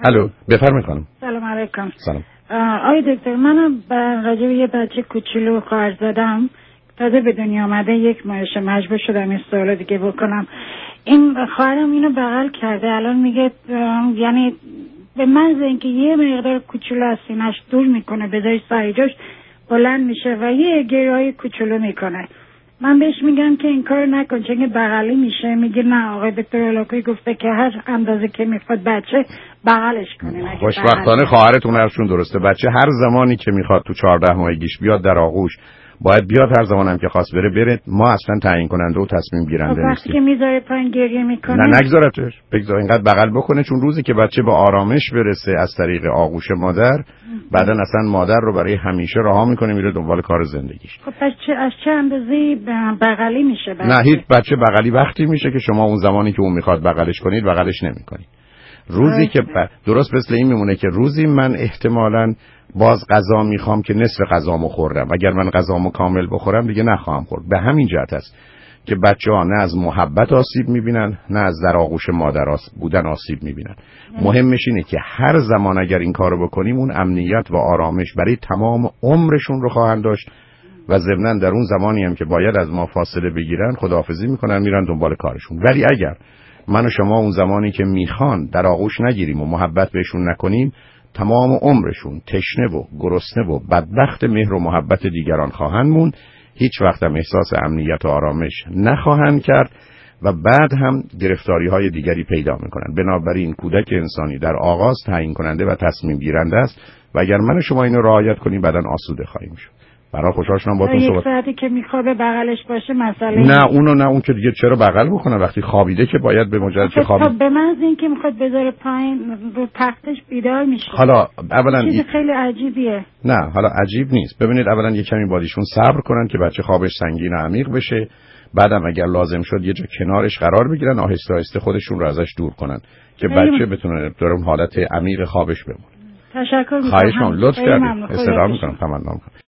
الو بفرمایید خانم. سلام علیکم. سلام. آقای دکتر، منم راجع به یه بچه کوچولو خواهر زدم تازه به دنیا آمده 1 ماهشه، مجبور شدم این سوالو دیگه بکنم. این خواهرم اینو بغل کرده، الان میگه یعنی به محض اینکه یه مقدار کوچولو از سینه‌اش دور میکنه به جای سر جاش بلند میشه و یه گریه‌ای کوچولو میکنه. من بهش میگم که این کار نکن چون بغلی میشه. میگه نه آقای دکتر هولاکویی گفته که هر اندازه که میخواد بچه بغلش کنه. خوشبختانه خواهرتون حرفشون درسته. بچه هر زمانی که میخواد تو 14 ماهگیش بیاد در آغوش باید بیاد، هر زمانم که خواست بره. ما اصلا تعیین کننده و تصمیم گیرنده نیستیم. وقتی که میذاره پایین گریه میکنه نه نگذارتش، بگذار اینقدر بغل بکنه، چون روزی که بچه به آرامش برسه از طریق آغوش مادر بعدن اصلا مادر رو برای همیشه رها میکنه، میره دنبال کار زندگیش. خب پس از چه اندازه‌ای بغلی میشه بچه؟ نه هیچ بچه بغلی وقتی میشه که شما اون زمانی که اون میخواد بغلش کنید بغلش نمیکنید. روزی که درست مثل این میمونه که روزی من احتمالاً باز غذا میخوام که نصف غذامو خوردم، اگر من غذامو کامل بخورم دیگه نخواهم خورد. به همین جهت است که بچه‌ها نه از محبت آسیب میبینن نه از در آغوش مادر بودن آسیب میبینن. مهمش اینه که هر زمان اگر این کارو بکنیم اون امنیت و آرامش برای تمام عمرشون رو خواهند داشت و ضمناً در اون زمانی هم که باید از ما فاصله بگیرن خداحافظی میکنن، میرن دنبال کارشون. ولی اگر من و شما اون زمانی که میخوان در آغوش نگیریم و محبت بهشون نکنیم، تمام عمرشون تشنه و گرسنه و بدبخت مهر و محبت دیگران خواهند موند، هیچ وقت هم احساس امنیت و آرامش نخواهند کرد و بعد هم گرفتاری‌های دیگری پیدا میکنن. بنابراین کودک انسانی در آغاز تعیین کننده و تصمیم گیرنده است و اگر من و شما اینو رعایت کنیم بعداً آسوده خواهیم شد. برای خوشحال شدم باهاتون صحبت. یک ساعتی که میخواد بغلش باشه مسئله نه اون که دیگه چرا بغل بکنه وقتی خوابیده که باید به مجرد که خوابید. خب به محض اینکه میخواد بذاره پایین رو تختش بیدار میشه. حالا اولا چیز خیلی عجیبیه. نه حالا عجیب نیست. ببینید اولا یه کمی بادیشون صبر کنن که بچه خوابش سنگین و عمیق بشه، بعدم اگر لازم شد یه جا کنارش قرار بگیرن، آهسته آهسته خودشون رو ازش دور کنن که بچه بتونه در اون حالت عمیق خوابش بمونه. تشکر میکنم. خواهش می‌کنم. لطف کردید. استراحت می‌کنم. تمام.